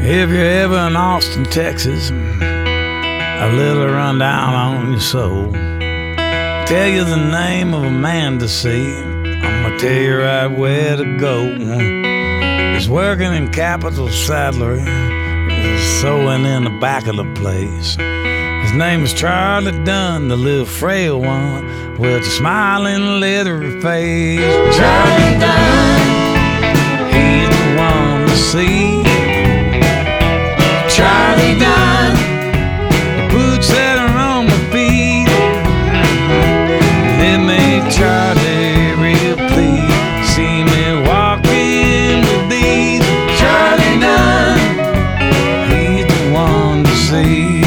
If you're ever in Austin, Texas, a little rundown on your soul. Tell you the name of a man to see. I'm gonna tell you right where to go. He's working in Capital Saddlery, sewing in the back of the place. His name is Charlie Dunn, the little frail one with a smiling leathery face. Charlie Dunn, he's the one to see. Charlie Dunn, the boots that are on my feet, they make Charlie real pleased. See me walking with these. Charlie Dunn, he's the one to see.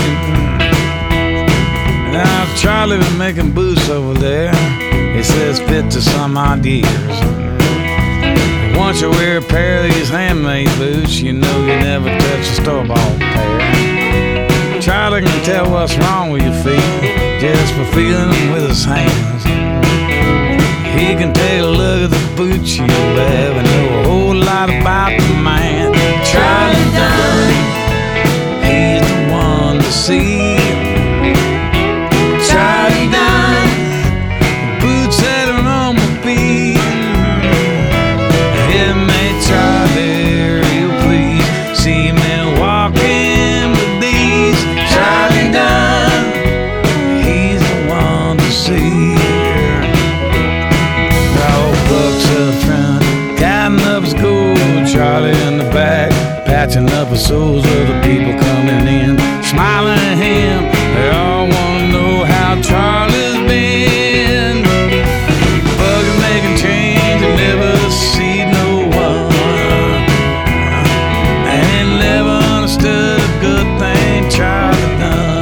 Now Charlie been making boots over there. He says fit to some odd years. Once you wear a pair of these handmade boots, you know you never touch a store-bought pair. Charlie can tell what's wrong with your feet just for feeling them with his hands. He can take a look at the boots you have and know a whole lot about the man. Charlie Dunn, he's the one to see. Charlie Dunn, the boots that are on my feet, it made Charlie real pleased. See me walking with these. Charlie Dunn, he's the one to see. Old Buck's up front, counting up his gold. Charlie in the back, patching up the soles of the people coming in, smiling at him. They all want to know how Charlie's been. Buck is making change and never see no one, and never understood a good thing Charlie done.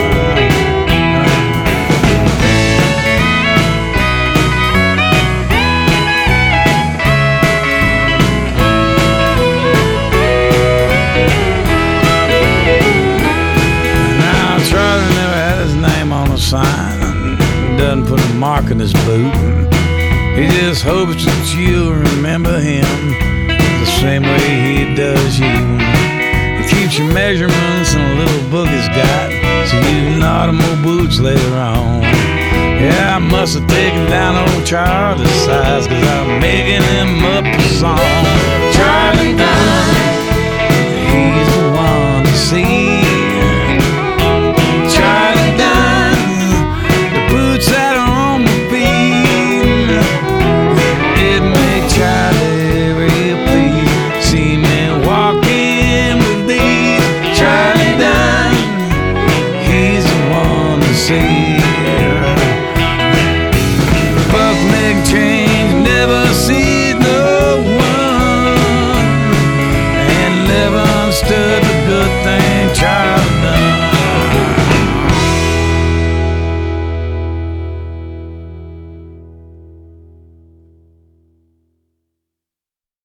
Now Charlie never had his name on a sign and doesn't put a mark in his boot. He just hopes that you'll remember him the same way he does you. He keeps your measurements in a little book he's got, so you can order more boots later on. Yeah, I must have taken down old Charlie's size, 'cause I'm making him up a song. Charlie Dunn, he's the one to see. Charlie Dunn, the boots that are on my feet, it made Charlie real pleased. See me walking with these. Charlie Dunn, he's the one to see.